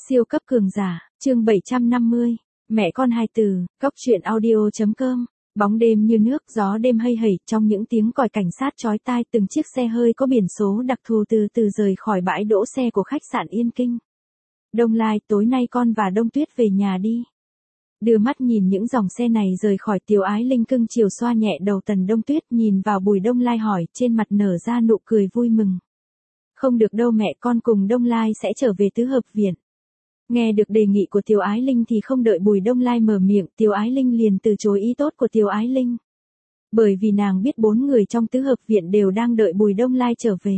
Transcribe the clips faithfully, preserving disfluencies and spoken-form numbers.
Siêu cấp cường giả, chương bảy trăm năm mươi, mẹ con hai từ, cóc truyện audio.com. Bóng đêm như nước, gió đêm hây hẩy, trong những tiếng còi cảnh sát chói tai, từng chiếc xe hơi có biển số đặc thù từ từ rời khỏi bãi đỗ xe của khách sạn Yên Kinh. Đông Lai, tối nay con và Đông Tuyết về nhà đi. Đưa mắt nhìn những dòng xe này rời khỏi, Tiểu Ái Linh cưng chiều xoa nhẹ đầu Tần Đông Tuyết, nhìn vào Bùi Đông Lai hỏi, trên mặt nở ra nụ cười vui mừng. Không được đâu mẹ, con cùng Đông Lai sẽ trở về tứ hợp viện. Nghe được đề nghị của Tiểu Ái Linh thì không đợi Bùi Đông Lai mở miệng, Tiểu Ái Linh liền từ chối ý tốt của Tiểu Ái Linh. Bởi vì nàng biết bốn người trong tứ hợp viện đều đang đợi Bùi Đông Lai trở về.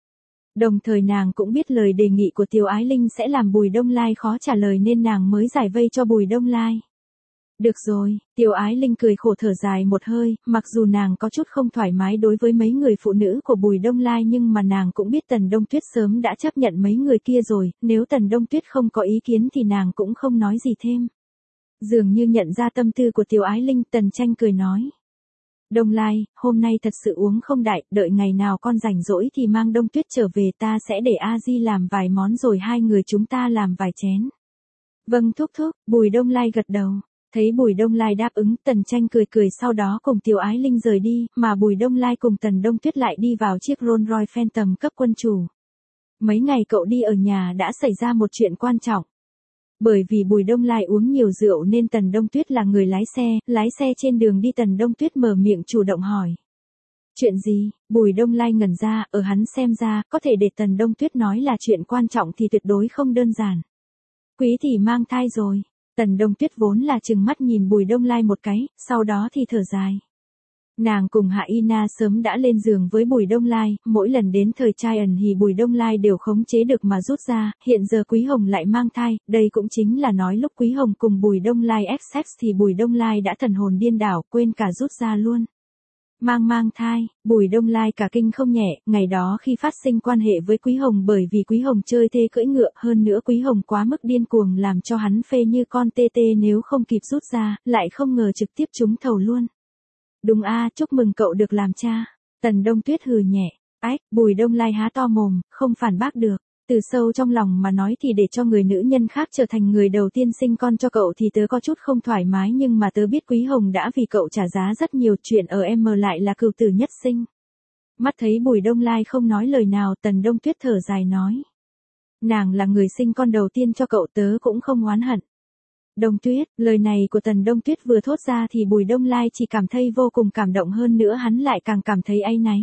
Đồng thời nàng cũng biết lời đề nghị của Tiểu Ái Linh sẽ làm Bùi Đông Lai khó trả lời nên nàng mới giải vây cho Bùi Đông Lai. Được rồi, Tiểu Ái Linh cười khổ thở dài một hơi, mặc dù nàng có chút không thoải mái đối với mấy người phụ nữ của Bùi Đông Lai nhưng mà nàng cũng biết Tần Đông Tuyết sớm đã chấp nhận mấy người kia rồi, nếu Tần Đông Tuyết không có ý kiến thì nàng cũng không nói gì thêm. Dường như nhận ra tâm tư của Tiểu Ái Linh, Tần Tranh cười nói. Đông Lai, hôm nay thật sự uống không đại, đợi ngày nào con rảnh rỗi thì mang Đông Tuyết trở về, ta sẽ để A Di làm vài món rồi hai người chúng ta làm vài chén. Vâng thúc thúc, Bùi Đông Lai gật đầu. Thấy Bùi Đông Lai đáp ứng, Tần Tranh cười cười sau đó cùng Tiểu Ái Linh rời đi, mà Bùi Đông Lai cùng Tần Đông Tuyết lại đi vào chiếc Rolls Royce Phantom cấp quân chủ. Mấy ngày cậu đi ở nhà đã xảy ra một chuyện quan trọng. Bởi vì Bùi Đông Lai uống nhiều rượu nên Tần Đông Tuyết là người lái xe, lái xe trên đường đi Tần Đông Tuyết mở miệng chủ động hỏi. Chuyện gì? Bùi Đông Lai ngẩn ra, ở hắn xem ra, có thể để Tần Đông Tuyết nói là chuyện quan trọng thì tuyệt đối không đơn giản. Quý thì mang thai rồi. Tần Đông Tuyết vốn là trừng mắt nhìn Bùi Đông Lai một cái, sau đó thì thở dài. Nàng cùng Hạ Y Na sớm đã lên giường với Bùi Đông Lai, mỗi lần đến thời trai ẩn thì Bùi Đông Lai đều khống chế được mà rút ra, hiện giờ Quý Hồng lại mang thai, đây cũng chính là nói lúc Quý Hồng cùng Bùi Đông Lai ép sex thì Bùi Đông Lai đã thần hồn điên đảo, quên cả rút ra luôn. Mang mang thai, Bùi Đông Lai cả kinh không nhẹ, ngày đó khi phát sinh quan hệ với Quý Hồng bởi vì Quý Hồng chơi thê cưỡi ngựa, hơn nữa Quý Hồng quá mức điên cuồng làm cho hắn phê như con tê tê, nếu không kịp rút ra, lại không ngờ trực tiếp trúng thầu luôn. Đúng a, chúc mừng cậu được làm cha. Tần Đông Tuyết hừ nhẹ. Ách, Bùi Đông Lai há to mồm, không phản bác được. Từ sâu trong lòng mà nói thì để cho người nữ nhân khác trở thành người đầu tiên sinh con cho cậu thì tớ có chút không thoải mái, nhưng mà tớ biết Quý Hồng đã vì cậu trả giá rất nhiều, chuyện ở em lại là cừu tử nhất sinh. Mắt thấy Bùi Đông Lai không nói lời nào, Tần Đông Tuyết thở dài nói. Nàng là người sinh con đầu tiên cho cậu, tớ cũng không oán hận. Đông Tuyết, lời này của Tần Đông Tuyết vừa thốt ra thì Bùi Đông Lai chỉ cảm thấy vô cùng cảm động, hơn nữa hắn lại càng cảm thấy áy náy.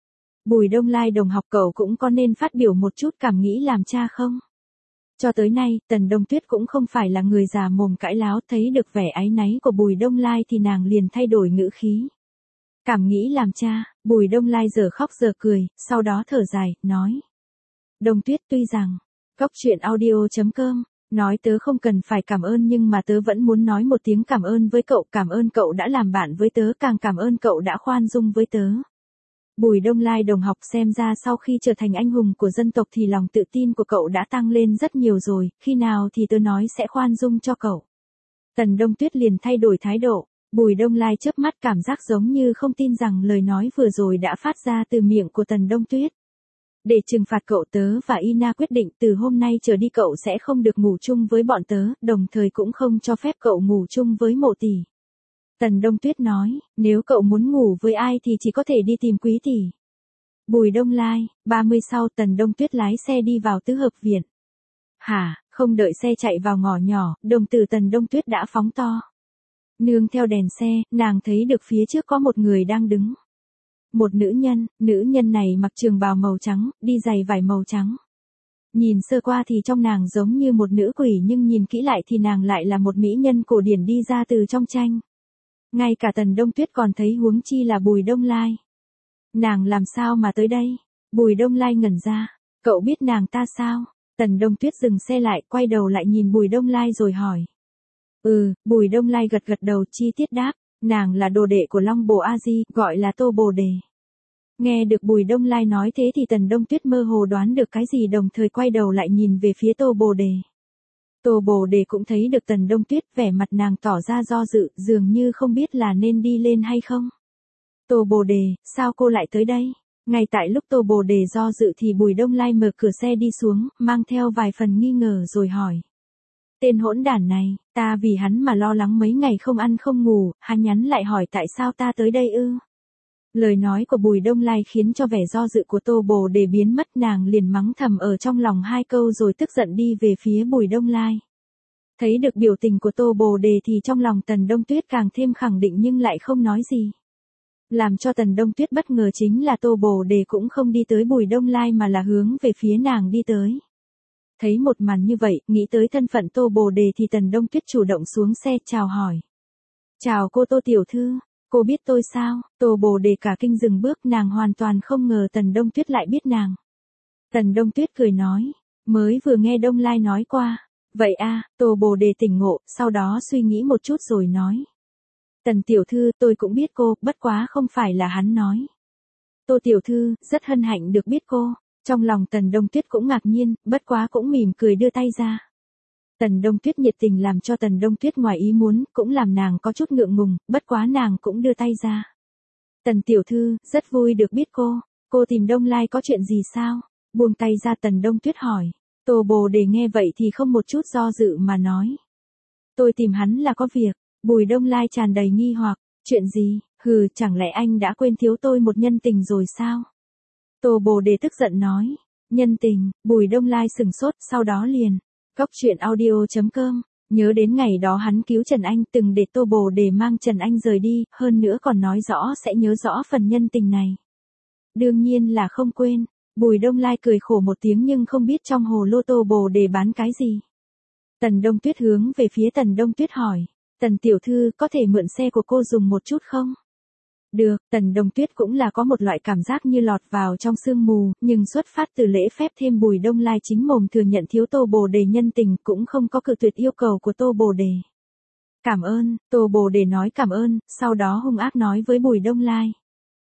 Bùi Đông Lai đồng học, cậu cũng có nên phát biểu một chút cảm nghĩ làm cha không? Cho tới nay, Tần Đông Tuyết cũng không phải là người già mồm cãi láo, thấy được vẻ áy náy của Bùi Đông Lai thì nàng liền thay đổi ngữ khí. Cảm nghĩ làm cha, Bùi Đông Lai giờ khóc giờ cười, sau đó thở dài, nói. Đông Tuyết, tuy rằng, cóc truyện audio.com, nói tớ không cần phải cảm ơn nhưng mà tớ vẫn muốn nói một tiếng cảm ơn với cậu, cảm ơn cậu đã làm bạn với tớ, càng cảm ơn cậu đã khoan dung với tớ. Bùi Đông Lai đồng học, xem ra sau khi trở thành anh hùng của dân tộc thì lòng tự tin của cậu đã tăng lên rất nhiều rồi, khi nào thì tớ nói sẽ khoan dung cho cậu. Tần Đông Tuyết liền thay đổi thái độ, Bùi Đông Lai chớp mắt cảm giác giống như không tin rằng lời nói vừa rồi đã phát ra từ miệng của Tần Đông Tuyết. Để trừng phạt cậu, tớ và Ina quyết định từ hôm nay trở đi cậu sẽ không được ngủ chung với bọn tớ, đồng thời cũng không cho phép cậu ngủ chung với Mộ tỷ. Tần Đông Tuyết nói, nếu cậu muốn ngủ với ai thì chỉ có thể đi tìm Quý tỷ. Bùi Đông Lai, ba mươi sau, Tần Đông Tuyết lái xe đi vào tứ hợp viện. Hả, không đợi xe chạy vào ngõ nhỏ, đồng tử Tần Đông Tuyết đã phóng to. Nương theo đèn xe, nàng thấy được phía trước có một người đang đứng. Một nữ nhân, nữ nhân này mặc trường bào màu trắng, đi giày vải màu trắng. Nhìn sơ qua thì trong nàng giống như một nữ quỷ, nhưng nhìn kỹ lại thì nàng lại là một mỹ nhân cổ điển đi ra từ trong tranh. Ngay cả Tần Đông Tuyết còn thấy, huống chi là Bùi Đông Lai. Nàng làm sao mà tới đây? Bùi Đông Lai ngẩn ra. Cậu biết nàng ta sao? Tần Đông Tuyết dừng xe lại, quay đầu lại nhìn Bùi Đông Lai rồi hỏi. Ừ, Bùi Đông Lai gật gật đầu, chi tiết đáp. Nàng là đồ đệ của Long Bồ A Di, gọi là Tô Bồ Đề. Nghe được Bùi Đông Lai nói thế thì Tần Đông Tuyết mơ hồ đoán được cái gì, đồng thời quay đầu lại nhìn về phía Tô Bồ Đề. Tô Bồ Đề cũng thấy được Tần Đông Tuyết, vẻ mặt nàng tỏ ra do dự, dường như không biết là nên đi lên hay không. Tô Bồ Đề, sao cô lại tới đây? Ngay tại lúc Tô Bồ Đề do dự thì Bùi Đông Lai mở cửa xe đi xuống, mang theo vài phần nghi ngờ rồi hỏi. Tên hỗn đản này, ta vì hắn mà lo lắng mấy ngày không ăn không ngủ, hắn nhắn lại hỏi tại sao ta tới đây ư. Lời nói của Bùi Đông Lai khiến cho vẻ do dự của Tô Bồ Đề biến mất, nàng liền mắng thầm ở trong lòng hai câu rồi tức giận đi về phía Bùi Đông Lai. Thấy được biểu tình của Tô Bồ Đề thì trong lòng Tần Đông Tuyết càng thêm khẳng định nhưng lại không nói gì. Làm cho Tần Đông Tuyết bất ngờ chính là Tô Bồ Đề cũng không đi tới Bùi Đông Lai mà là hướng về phía nàng đi tới. Thấy một màn như vậy, nghĩ tới thân phận Tô Bồ Đề thì Tần Đông Tuyết chủ động xuống xe chào hỏi. Chào cô Tô tiểu thư, cô biết tôi sao? Tô Bồ Đề cả kinh dừng bước, nàng hoàn toàn không ngờ Tần Đông Tuyết lại biết nàng. Tần Đông Tuyết cười nói, mới vừa nghe Đông Lai nói qua. Vậy a, à, Tô Bồ Đề tỉnh ngộ, sau đó suy nghĩ một chút rồi nói. Tần tiểu thư, tôi cũng biết cô, bất quá không phải là hắn nói. Tô tiểu thư, rất hân hạnh được biết cô. Trong lòng Tần Đông Tuyết cũng ngạc nhiên, bất quá cũng mỉm cười đưa tay ra. Tần Đông Tuyết nhiệt tình làm cho Tần Đông Tuyết ngoài ý muốn, cũng làm nàng có chút ngượng ngùng, bất quá nàng cũng đưa tay ra. Tần tiểu thư, rất vui được biết cô. Cô tìm Đông Lai có chuyện gì sao? Buông tay ra Tần Đông Tuyết hỏi. Tô Bồ Đề nghe vậy thì không một chút do dự mà nói. Tôi tìm hắn là có việc. Bùi Đông Lai tràn đầy nghi hoặc. Chuyện gì? Hừ, chẳng lẽ anh đã quên thiếu tôi một nhân tình rồi sao? Tô Bồ Đề tức giận nói. Nhân tình? Bùi Đông Lai sừng sốt, sau đó liền. Cóc truyện audio chấm com. Nhớ đến ngày đó hắn cứu Trần Anh, từng để Tô Bồ Đề mang Trần Anh rời đi, hơn nữa còn nói rõ sẽ nhớ rõ phần nhân tình này. Đương nhiên là không quên. Bùi Đông Lai cười khổ một tiếng nhưng không biết trong hồ lô Tô Bồ Đề bán cái gì. Tần Đông Tuyết hướng về phía Tần Đông Tuyết hỏi. Tần tiểu thư, có thể mượn xe của cô dùng một chút không? Được, Tần Đông Tuyết cũng là có một loại cảm giác như lọt vào trong sương mù, nhưng xuất phát từ lễ phép thêm Bùi Đông Lai chính mồm thừa nhận thiếu Tô Bồ Đề nhân tình, cũng không có cự tuyệt yêu cầu của Tô Bồ Đề. Cảm ơn, Tô Bồ Đề nói cảm ơn, sau đó hung ác nói với Bùi Đông Lai.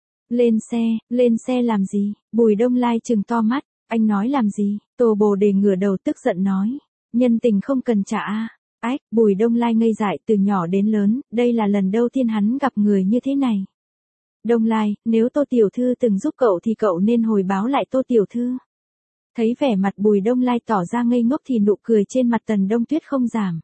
Lên xe, lên xe làm gì? Bùi Đông Lai trừng to mắt, anh nói làm gì? Tô Bồ Đề ngửa đầu tức giận nói. Nhân tình không cần trả a. Ách, Bùi Đông Lai ngây dại từ nhỏ đến lớn, đây là lần đầu tiên hắn gặp người như thế này. Đông Lai, nếu Tô tiểu thư từng giúp cậu thì cậu nên hồi báo lại Tô tiểu thư. Thấy vẻ mặt Bùi Đông Lai tỏ ra ngây ngốc thì nụ cười trên mặt Tần Đông Tuyết không giảm.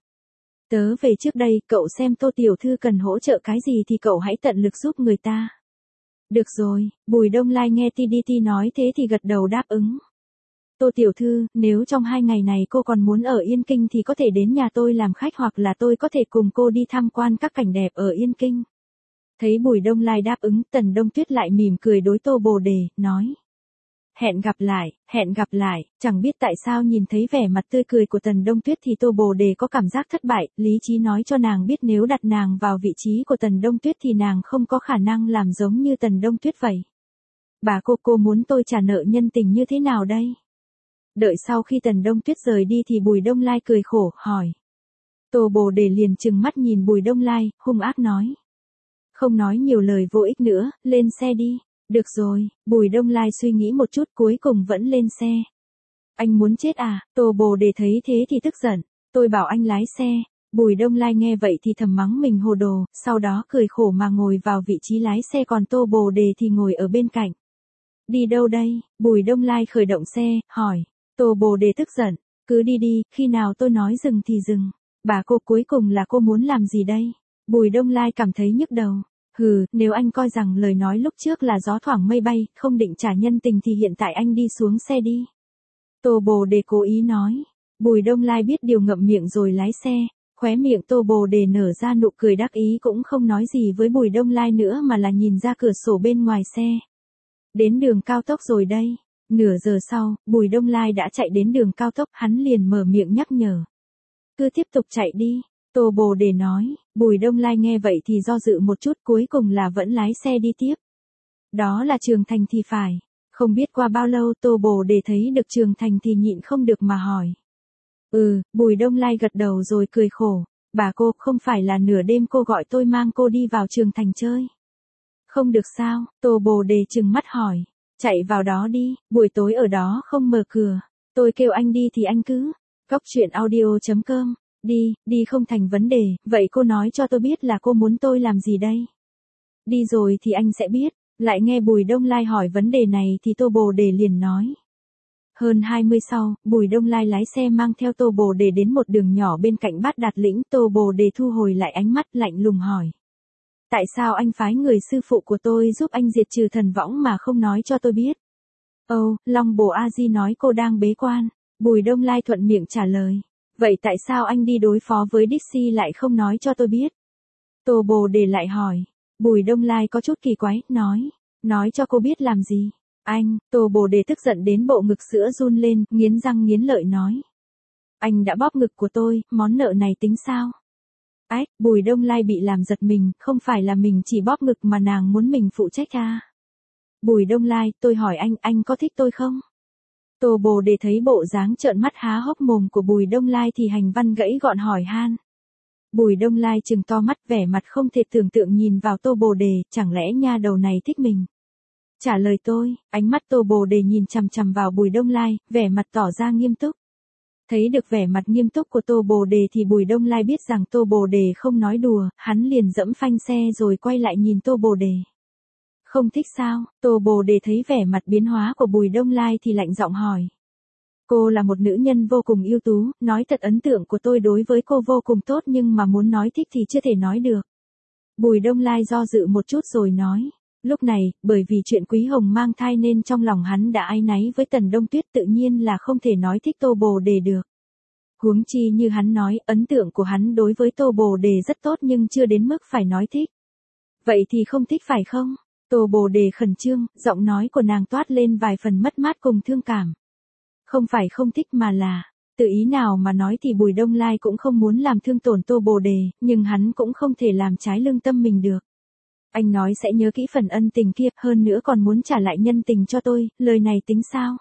Tớ về trước đây, cậu xem Tô tiểu thư cần hỗ trợ cái gì thì cậu hãy tận lực giúp người ta. Được rồi, Bùi Đông Lai nghe Ti Đi Ti nói thế thì gật đầu đáp ứng. Tô tiểu thư, nếu trong hai ngày này cô còn muốn ở Yên Kinh thì có thể đến nhà tôi làm khách hoặc là tôi có thể cùng cô đi tham quan các cảnh đẹp ở Yên Kinh. Thấy Bùi Đông Lai đáp ứng, Tần Đông Tuyết lại mỉm cười đối Tô Bồ Đề, nói. Hẹn gặp lại, hẹn gặp lại, chẳng biết tại sao nhìn thấy vẻ mặt tươi cười của Tần Đông Tuyết thì Tô Bồ Đề có cảm giác thất bại, lý trí nói cho nàng biết nếu đặt nàng vào vị trí của Tần Đông Tuyết thì nàng không có khả năng làm giống như Tần Đông Tuyết vậy. Bà cô cô muốn tôi trả nợ nhân tình như thế nào đây? Đợi sau khi Tần Đông Tuyết rời đi thì Bùi Đông Lai cười khổ, hỏi. Tô Bồ Đề liền trừng mắt nhìn Bùi Đông Lai, hung ác nói. Không nói nhiều lời vô ích nữa, lên xe đi. Được rồi, Bùi Đông Lai suy nghĩ một chút cuối cùng vẫn lên xe. Anh muốn chết à? Tô Bồ Đề thấy thế thì tức giận. Tôi bảo anh lái xe. Bùi Đông Lai nghe vậy thì thầm mắng mình hồ đồ, sau đó cười khổ mà ngồi vào vị trí lái xe còn Tô Bồ Đề thì ngồi ở bên cạnh. Đi đâu đây? Bùi Đông Lai khởi động xe, hỏi. Tô Bồ Đề tức giận. Cứ đi đi, khi nào tôi nói dừng thì dừng. Bà cô cuối cùng là cô muốn làm gì đây? Bùi Đông Lai cảm thấy nhức đầu. Hừ, nếu anh coi rằng lời nói lúc trước là gió thoảng mây bay, không định trả nhân tình thì hiện tại anh đi xuống xe đi. Tô Bồ Đề cố ý nói. Bùi Đông Lai biết điều ngậm miệng rồi lái xe, khóe miệng Tô Bồ Đề nở ra nụ cười đắc ý cũng không nói gì với Bùi Đông Lai nữa mà là nhìn ra cửa sổ bên ngoài xe. Đến đường cao tốc rồi đây. Nửa giờ sau, Bùi Đông Lai đã chạy đến đường cao tốc, hắn liền mở miệng nhắc nhở. Cứ tiếp tục chạy đi. Tô Bồ Đề nói, Bùi Đông Lai nghe vậy thì do dự một chút cuối cùng là vẫn lái xe đi tiếp. Đó là Trường Thành thì phải. Không biết qua bao lâu Tô Bồ Đề thấy được Trường Thành thì nhịn không được mà hỏi. Ừ, Bùi Đông Lai gật đầu rồi cười khổ. Bà cô, không phải là nửa đêm cô gọi tôi mang cô đi vào Trường Thành chơi. Không được sao? Tô Bồ Đề trừng mắt hỏi. Chạy vào đó đi, buổi tối ở đó không mở cửa. Tôi kêu anh đi thì anh cứ. Cóc truyện audio chấm com. Đi, đi không thành vấn đề, vậy cô nói cho tôi biết là cô muốn tôi làm gì đây? Đi rồi thì anh sẽ biết. Lại nghe Bùi Đông Lai hỏi vấn đề này thì Tô Bồ Đề liền nói. Hơn hai mươi sau, Bùi Đông Lai lái xe mang theo Tô Bồ Đề đến một đường nhỏ bên cạnh Bát Đạt Lĩnh. Tô Bồ Đề thu hồi lại ánh mắt lạnh lùng hỏi. Tại sao anh phái người sư phụ của tôi giúp anh diệt trừ thần võng mà không nói cho tôi biết? Ồ, Long Bồ A Di nói cô đang bế quan. Bùi Đông Lai thuận miệng trả lời. Vậy tại sao anh đi đối phó với Dixie lại không nói cho tôi biết? Tô Bồ Đề lại hỏi. Bùi Đông Lai có chút kỳ quái, nói. Nói cho cô biết làm gì? Anh, Tô Bồ Đề tức giận đến bộ ngực sữa run lên, nghiến răng nghiến lợi nói. Anh đã bóp ngực của tôi, món nợ này tính sao? Ách, Bùi Đông Lai bị làm giật mình, không phải là mình chỉ bóp ngực mà nàng muốn mình phụ trách à? Bùi Đông Lai, tôi hỏi anh, anh có thích tôi không? Tô Bồ Đề thấy bộ dáng trợn mắt há hốc mồm của Bùi Đông Lai thì hành văn gãy gọn hỏi han. Bùi Đông Lai trừng to mắt vẻ mặt không thể tưởng tượng nhìn vào Tô Bồ Đề, chẳng lẽ nha đầu này thích mình? Trả lời tôi, ánh mắt Tô Bồ Đề nhìn chằm chằm vào Bùi Đông Lai, vẻ mặt tỏ ra nghiêm túc. Thấy được vẻ mặt nghiêm túc của Tô Bồ Đề thì Bùi Đông Lai biết rằng Tô Bồ Đề không nói đùa, hắn liền dẫm phanh xe rồi quay lại nhìn Tô Bồ Đề. Không thích sao? Tô Bồ Đề thấy vẻ mặt biến hóa của Bùi Đông Lai thì lạnh giọng hỏi. Cô là một nữ nhân vô cùng ưu tú, nói thật ấn tượng của tôi đối với cô vô cùng tốt nhưng mà muốn nói thích thì chưa thể nói được. Bùi Đông Lai do dự một chút rồi nói. Lúc này, bởi vì chuyện Quý Hồng mang thai nên trong lòng hắn đã áy náy với Tần Đông Tuyết tự nhiên là không thể nói thích Tô Bồ Đề được. Huống chi như hắn nói, ấn tượng của hắn đối với Tô Bồ Đề rất tốt nhưng chưa đến mức phải nói thích. Vậy thì không thích phải không? Tô Bồ Đề khẩn trương, giọng nói của nàng toát lên vài phần mất mát cùng thương cảm. Không phải không thích mà là, tự ý nào mà nói thì Bùi Đông Lai cũng không muốn làm thương tổn Tô Bồ Đề, nhưng hắn cũng không thể làm trái lương tâm mình được. Anh nói sẽ nhớ kỹ phần ân tình kia, hơn nữa còn muốn trả lại nhân tình cho tôi, lời này tính sao?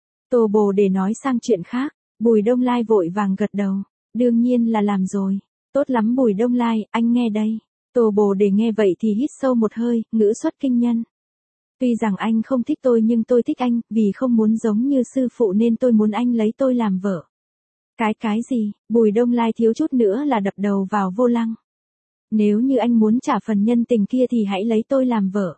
Tô Bồ Đề nói sang chuyện khác, Bùi Đông Lai vội vàng gật đầu, đương nhiên là làm rồi, tốt lắm Bùi Đông Lai, anh nghe đây. Tô Bồ Đề nghe vậy thì hít sâu một hơi, ngữ xuất kinh nhân. Tuy rằng anh không thích tôi nhưng tôi thích anh, vì không muốn giống như sư phụ nên tôi muốn anh lấy tôi làm vợ. Cái cái gì? Bùi Đông Lai thiếu chút nữa là đập đầu vào vô lăng. Nếu như anh muốn trả phần nhân tình kia thì hãy lấy tôi làm vợ.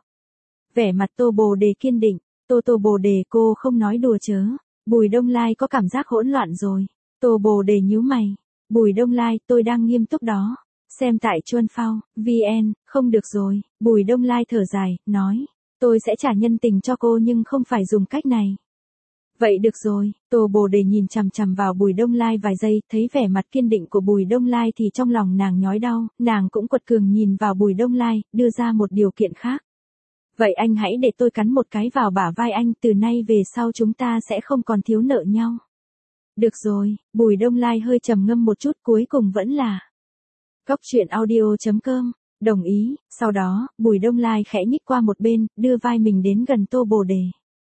Vẻ mặt Tô Bồ Đề kiên định, Tô Tô Bồ Đề cô không nói đùa chớ. Bùi Đông Lai có cảm giác hỗn loạn rồi. Tô Bồ Đề nhíu mày. Bùi Đông Lai, tôi đang nghiêm túc đó. Xem tại Chuân Phao, vê en, không được rồi. Bùi Đông Lai thở dài, nói. Tôi sẽ trả nhân tình cho cô nhưng không phải dùng cách này. Vậy được rồi, Tô Bồ Đề nhìn chằm chằm vào Bùi Đông Lai vài giây, thấy vẻ mặt kiên định của Bùi Đông Lai thì trong lòng nàng nhói đau, nàng cũng quật cường nhìn vào Bùi Đông Lai, đưa ra một điều kiện khác. Vậy anh hãy để tôi cắn một cái vào bả vai anh, từ nay về sau chúng ta sẽ không còn thiếu nợ nhau. Được rồi, Bùi Đông Lai hơi trầm ngâm một chút cuối cùng vẫn là. Góc truyện audio chấm com, đồng ý, sau đó, Bùi Đông Lai khẽ nhích qua một bên, đưa vai mình đến gần Tô Bồ Đề.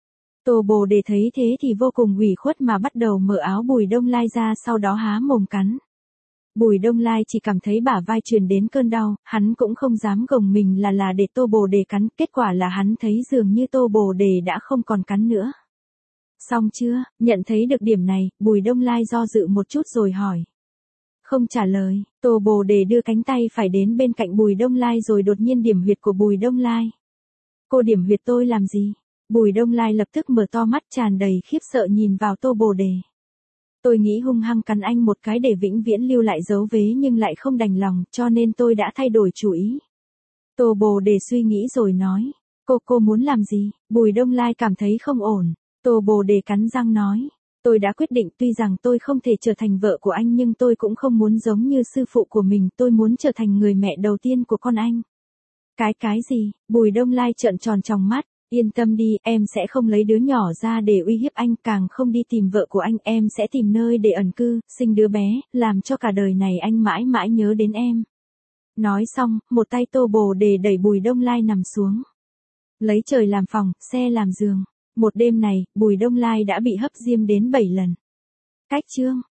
Tô Bồ Đề thấy thế thì vô cùng ủy khuất mà bắt đầu mở áo Bùi Đông Lai ra sau đó há mồm cắn. Bùi Đông Lai chỉ cảm thấy bả vai truyền đến cơn đau, hắn cũng không dám gồng mình là là để Tô Bồ Đề cắn, kết quả là hắn thấy dường như Tô Bồ Đề đã không còn cắn nữa. Xong chưa? Nhận thấy được điểm này, Bùi Đông Lai do dự một chút rồi hỏi. Không trả lời, Tô Bồ Đề đưa cánh tay phải đến bên cạnh Bùi Đông Lai rồi đột nhiên điểm huyệt của Bùi Đông Lai. Cô điểm huyệt tôi làm gì? Bùi Đông Lai lập tức mở to mắt tràn đầy khiếp sợ nhìn vào Tô Bồ Đề. Tôi nghĩ hung hăng cắn anh một cái để vĩnh viễn lưu lại dấu vế nhưng lại không đành lòng, cho nên tôi đã thay đổi chủ ý. Tô Bồ Đề suy nghĩ rồi nói. Cô cô muốn làm gì? Bùi Đông Lai cảm thấy không ổn. Tô Bồ Đề cắn răng nói. Tôi đã quyết định tuy rằng tôi không thể trở thành vợ của anh nhưng tôi cũng không muốn giống như sư phụ của mình, tôi muốn trở thành người mẹ đầu tiên của con anh. Cái cái gì? Bùi Đông Lai trợn tròn tròng mắt. Yên tâm đi, em sẽ không lấy đứa nhỏ ra để uy hiếp anh, càng không đi tìm vợ của anh, em sẽ tìm nơi để ẩn cư, sinh đứa bé, làm cho cả đời này anh mãi mãi nhớ đến em. Nói xong, một tay Tô Bồ Đề đẩy Bùi Đông Lai nằm xuống. Lấy trời làm phòng, xe làm giường. Một đêm này, Bùi Đông Lai đã bị hấp diêm đến bảy lần. Cách chương